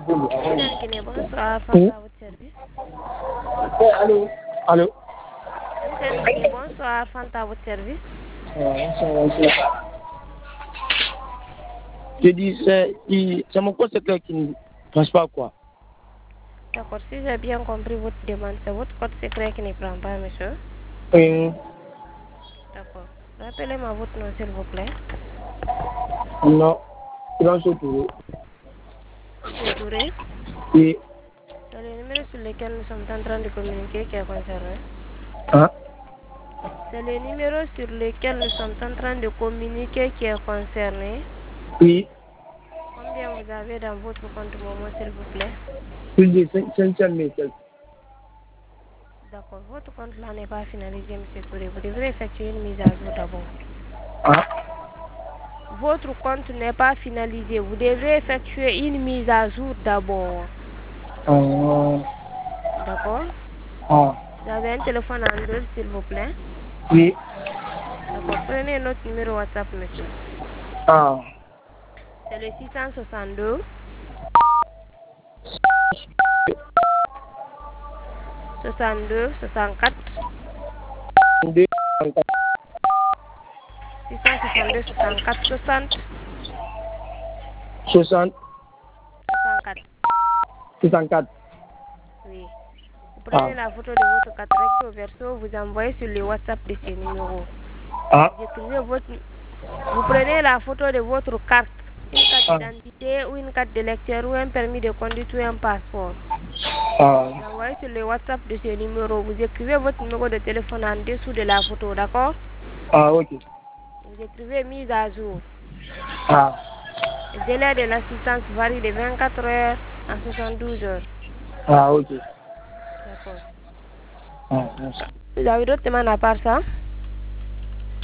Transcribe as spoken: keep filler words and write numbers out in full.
Tidiane Kine, bonsoir, Fanta à votre service. Allô? Allô? Tidiane Kine, bonsoir, Fanta à votre service. Je dis, c'est mon poste secret qui ne passe pas quoi. D'accord, si j'ai bien compris votre demande, c'est votre code secret qui ne prend pas, monsieur. Oui. D'accord. Rappelez-moi votre nom, s'il vous plaît. Non. Grand Touré. Monsieur Touré. Oui. C'est le numéro sur lequel nous sommes en train de communiquer qui est concerné. Hein? C'est le numéro sur lequel nous sommes en train de communiquer qui est concerné. Oui. Combien vous avez dans votre compte Momo, s'il vous plaît? Plus de cinq cent mille. D'accord. Votre compte là n'est pas finalisé, monsieur Touré. Vous devrez effectuer une mise à jour d'abord. Hein? Votre compte n'est pas finalisé. Vous devrez effectuer une mise à jour d'abord. Oh. D'accord? Ah. Vous avez un téléphone Android, s'il vous plaît? Oui. D'accord. Prenez notre numéro WhatsApp, monsieur. Ah. C'est le six cent soixante-deux. soixante-deux, soixante-quatre. Deux. six cent soixante-deux, soixante-quatre, soixante. Soixante. soixante-quatre. Soixante-quatre. Oui. Vous Ah. prenez la photo de votre carte recto verso, vous envoyez sur le WhatsApp de ce numéro. Ah. Vous écrivez votre... Vous prenez la photo de votre carte, une carte Ah. d'identité ou une carte de lecteur ou un permis de conduite ou un passeport. Ah. Vous envoyez sur le WhatsApp de ce numéro. Vous écrivez votre numéro de téléphone en dessous de la photo, d'accord? Ah, ok. Vous écrivez mise à jour. Ah. Le délai de l'assistance varie de vingt-quatre heures à soixante-douze heures. Ah, ok. D'accord. Ah, merci. Vous avez d'autres demandes à part ça?